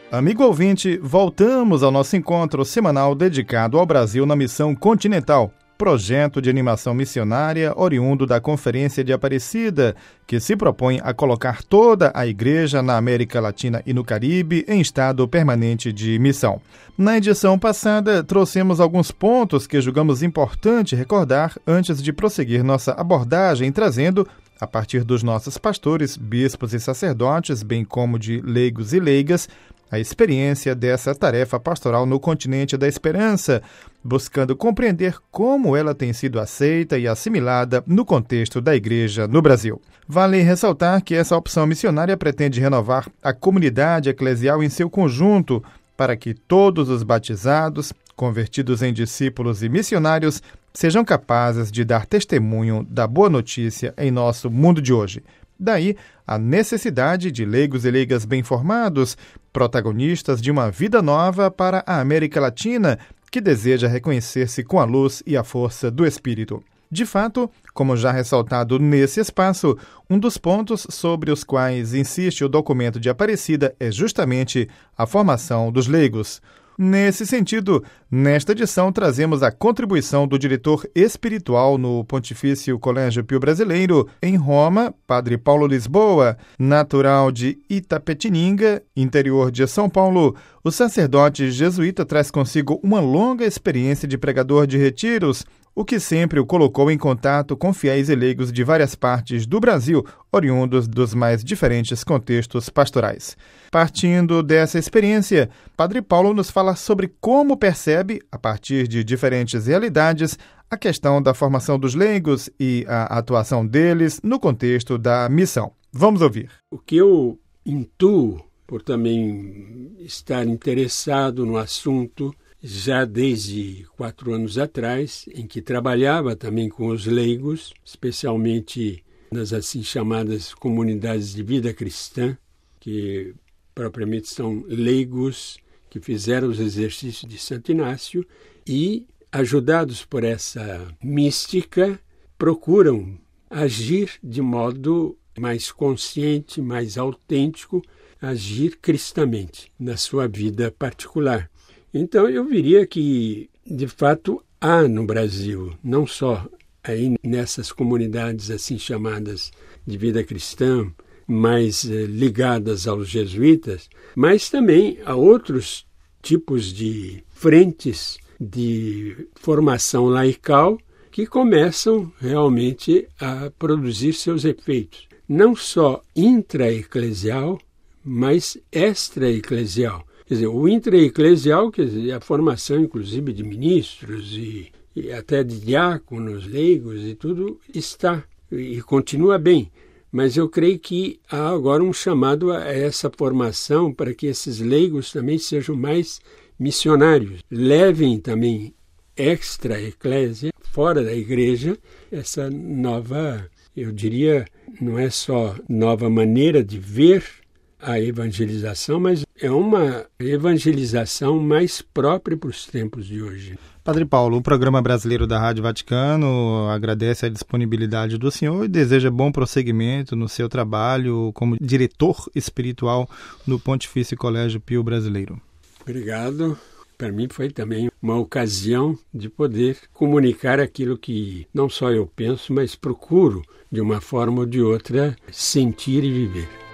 Amigo ouvinte, voltamos ao nosso encontro semanal dedicado ao Brasil na Missão Continental, projeto de animação missionária oriundo da Conferência de Aparecida, que se propõe a colocar toda a Igreja na América Latina e no Caribe em estado permanente de missão. Na edição passada, trouxemos alguns pontos que julgamos importante recordar antes de prosseguir nossa abordagem, trazendo, a partir dos nossos pastores, bispos e sacerdotes, bem como de leigos e leigas, a experiência dessa tarefa pastoral no continente da esperança, buscando compreender como ela tem sido aceita e assimilada no contexto da Igreja no Brasil. Vale ressaltar que essa opção missionária pretende renovar a comunidade eclesial em seu conjunto, para que todos os batizados, convertidos em discípulos e missionários, sejam capazes de dar testemunho da boa notícia em nosso mundo de hoje. Daí, a necessidade de leigos e leigas bem formados, protagonistas de uma vida nova para a América Latina, que deseja reconhecer-se com a luz e a força do Espírito. De fato, como já ressaltado nesse espaço, um dos pontos sobre os quais insiste o documento de Aparecida é justamente a formação dos leigos. Nesse sentido, nesta edição trazemos a contribuição do diretor espiritual no Pontifício Colégio Pio Brasileiro, em Roma, Padre Paulo Lisboa. Natural de Itapetininga, interior de São Paulo, o sacerdote jesuíta traz consigo uma longa experiência de pregador de retiros, o que sempre o colocou em contato com fiéis e leigos de várias partes do Brasil, oriundos dos mais diferentes contextos pastorais. Partindo dessa experiência, Padre Paulo nos fala sobre como percebe, a partir de diferentes realidades, a questão da formação dos leigos e a atuação deles no contexto da missão. Vamos ouvir. O que eu intuo, por também estar interessado no assunto, já desde 4 anos atrás, em que trabalhava também com os leigos, especialmente nas assim chamadas comunidades de vida cristã, que propriamente são leigos que fizeram os exercícios de Santo Inácio e, ajudados por essa mística, procuram agir de modo mais consciente, mais autêntico, agir cristamente na sua vida particular. Então, eu diria que, de fato, há no Brasil, não só aí nessas comunidades assim chamadas de vida cristã, mais ligadas aos jesuítas, mas também a outros tipos de frentes de formação laical que começam realmente a produzir seus efeitos, não só intraeclesial, mas extraeclesial. Quer dizer, o intraeclesial, quer dizer, a formação, inclusive, de ministros e até de diáconos, leigos e tudo, está e continua bem. Mas eu creio que há agora um chamado a essa formação para que esses leigos também sejam mais missionários. Levem também extra-eclésia, fora da igreja, essa nova, eu diria, não é só nova maneira de ver a evangelização, mas é uma evangelização mais própria para os tempos de hoje. Padre Paulo, o Programa Brasileiro da Rádio Vaticano agradece a disponibilidade do senhor e deseja bom prosseguimento no seu trabalho como diretor espiritual no Pontifício Colégio Pio Brasileiro. Obrigado. Para mim foi também uma ocasião de poder comunicar aquilo que não só eu penso, mas procuro, de uma forma ou de outra, sentir e viver.